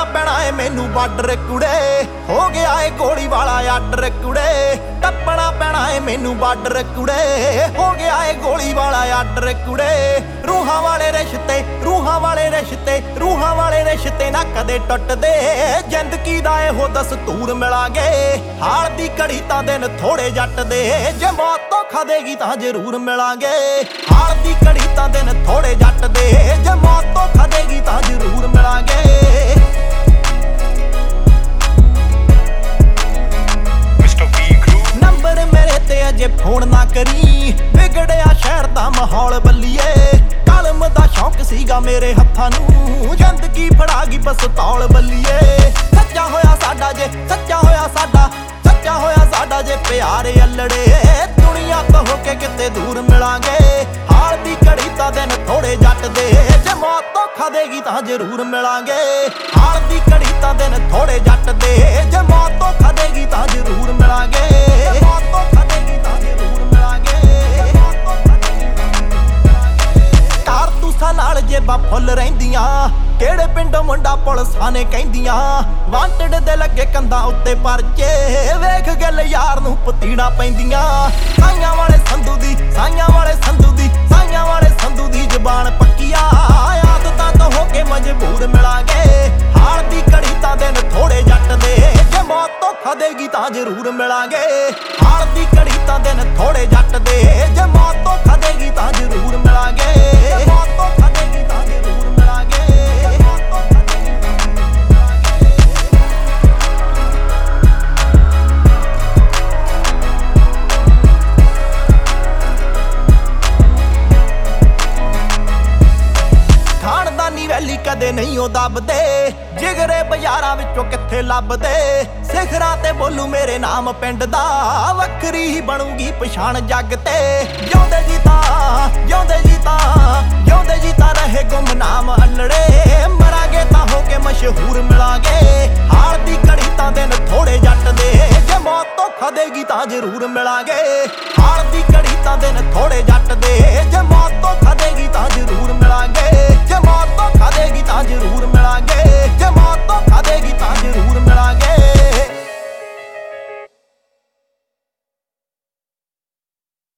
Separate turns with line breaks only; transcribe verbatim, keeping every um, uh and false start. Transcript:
ਪੈਣਾ ਏ ਮੈਨੂੰ ਬਾਰਡਰ ਕੁੜੇ, ਹੋ ਗਿਆ ਏ ਗੋਲੀ ਵਾਲਾ ਆਰਡਰ ਕੁੜੇ। ਟੱਪਣਾ ਪੈਣਾ ਏ ਮੈਨੂੰ ਬਾਰਡਰ ਕੁੜੇ, ਹੋ ਗਿਆ ਏ ਗੋਲੀ ਵਾਲਾ ਆਰਡਰ ਕੁੜੇ। ਰੂਹਾਂ ਵਾਲੇ ਰਿਸ਼ਤੇ, ਰੂਹਾਂ ਵਾਲੇ ਰਿਸ਼ਤੇ, ਰੂਹਾਂ ਵਾਲੇ ਰਿਸ਼ਤੇ ਨਾ ਕਦੇ ਟੁੱਟਦੇ। ਜ਼ਿੰਦਗੀ ਦਾ ਇਹੋ ਦਸਤੂਰ ਮਿਲਾਂਗੇ, ਹਾਲ ਦੀ ਘੜੀ ਤਾਂ ਦਿਨ ਥੋੜੇ ਜੱਟ ਦੇ। ਜੇ ਮੌਤ ਧੋਖਾ ਦੇਗੀ ਤਾਂ ਜ਼ਰੂਰ ਮਿਲਾਂਗੇ, ਹਾਲ ਦੀ ਘੜੀ ਤਾਂ ਦਿਨ ਥੋੜੇ ਜੱਟ ਦੇ। ਜੇ ਮੌਤ ਧੋਖਾ ਦੇਗੀ ਤਾਂ ਜ਼ਰੂਰ ਮਿਲਾਂਗੇ। ਨੰਬਰ ਮੇਰੇ ਤੇ ਅਜੇ ਫੋਨ ਨਾ ਕਰੀ, ਵਿਗੜਿਆ ਸ਼ਹਿਰ ਦਾ ਮਾਹੌਲ ਬੱਲੀਏ। ਕਲਮ ਦਾ ਸ਼ੌਕ ਸੀਗਾ ਮੇਰੇ ਹੱਥਾਂ ਨੂੰ, ਜ਼ਿੰਦਗੀ ਫੜਾ ਗਈ ਪਿਸਤੌਲ ਬੱਲੀਏ। ਸੱਚਾ ਹੋਇਆ ਸਾਡਾ ਜੇ, ਸੱਚਾ ਹੋਇਆ ਸਾਡਾ, ਸੱਚਾ ਹੋਇਆ ਸਾਡਾ ਜੇ ਪਿਆਰ ਅਲੜੇ। ਦੁਨੀਆ ਤੋਂ ਹੋ ਕੇ ਕਿਤੇ ਦੂਰ ਮਿਲਾਂਗੇ, ਹਾਲ ਦੀ ਘੜੀ ਤਾਂ ਦਿਨ ਥੋੜੇ ਜੱਟ ਦੇ। ਜੇ ਮੌਤ ਧੋਖਾ ਦੇਗੀ ਤਾਂ ਜ਼ਰੂਰ ਮਿਲਾਂਗੇ, ਹਾਲ ਦੀ ਘੜੀ ਤਾਂ ਦਿਨ ਥੋੜੇ ਜੱਟ ਦੇ। ਜੇ ਮੌਤ ਧੋਖਾ ਦੇਗੀ ਤਾਂ ਜ਼ਰੂਰ ਮਿਲਾਂਗੇ, ਮੌਤ ਧੋਖਾ ਦੇਗੀ ਤਾਂ ਜ਼ਰੂਰ ਮਿਲਾਂਗੇ। ਕਾਰਤੂਸਾਂ ਨਾਲ ਜੇਬਾਂ ਫੁੱਲ ਰਹਿੰਦੀਆਂ, ਕਿਹੜੇ ਪਿੰਡੋਂ ਮੁੰਡਾ ਪੁਲਿਸਾਂ ਨੇ ਕਹਿੰਦੀਆਂ। ਵਾਂਟਡ ਦੇ ਲੱਗੇ ਕੰਧਾਂ ਉੱਤੇ ਪਰਚੇ, ਵੇਖ ਗੱਲ ਯਾਰ ਨੂੰ ਪਤੀੜਾ ਪੈਂਦੀਆਂ। ਸਾਈਆਂ ਵਾਲੇ ਸੰਧੂ ਦੀ, ਸਾਈਆਂ ਵਾਲੇ ਸੰਧੂ ਦੀ, ਸਾਈਆਂ ਵਾਲੇ ਸੰਧੂ ਦੀ ਜ਼ਬਾਨ ਪੱਕੀ ਆ। ਆਦਤਾਂ ਤੋਂ ਹੋ ਕੇ ਮਜਬੂਰ ਮਿਲਾਂਗੇ, ਹਾਲ ਦੀ ਘੜੀ ਤਾਂ ਦਿਨ ਥੋੜੇ ਜੱਟ ਦੇ। ਜੇ ਮੌਤ ਧੋਖਾ ਦੇਗੀ ਤਾਂ ਜ਼ਰੂਰ ਮਿਲਾਂਗੇ, ਹਾਲ ਦੀ ਘੜੀ ਤਾਂ ਦਿਨ ਥੋੜੇ ਜੱਟ ਦੇ। ਜੇ ਮੌਤ ਧੋਖਾ ਦੇਗੀ ਤਾਂ ਜ਼ਰੂਰ ਮਿਲਾਂਗੇ, ਮੌਤ ਧੋਖਾ ਦੇਗੀ ਤਾਂ ਜ਼ਰੂਰ ਮਿਲਾਂਗੇ। ਖਾਨਦਾਨੀ ਵੈਲੀ ਕਦੇ ਨਹੀਂ ਉਹ ਦੱਬਦੇ, ਜਿਗਰੇ ਬਾਜ਼ਾਰਾਂ ਵਿੱਚੋਂ ਕਿੱਥੇ ਲੱਭਦੇ। ਸਿਖਰਾਂ ਤੇ ਬੋਲੂ ਮੇਰੇ ਨਾਮ ਪਿੰਡ ਦਾ, ਵੱਖਰੀ ਹੀ ਬਣੂਗੀ ਪਛਾਣ ਜੱਗ ਤੇ। ਜਿਉਂਦੇ ਜੀ ਤਾਂ, ਜਿਉਂਦੇ ਜੀ ਤਾਂ, ਜਿਉਂਦੇ ਜੀ ਤਾਂ ਰਹੇ ਗੁੰਮਨਾਮ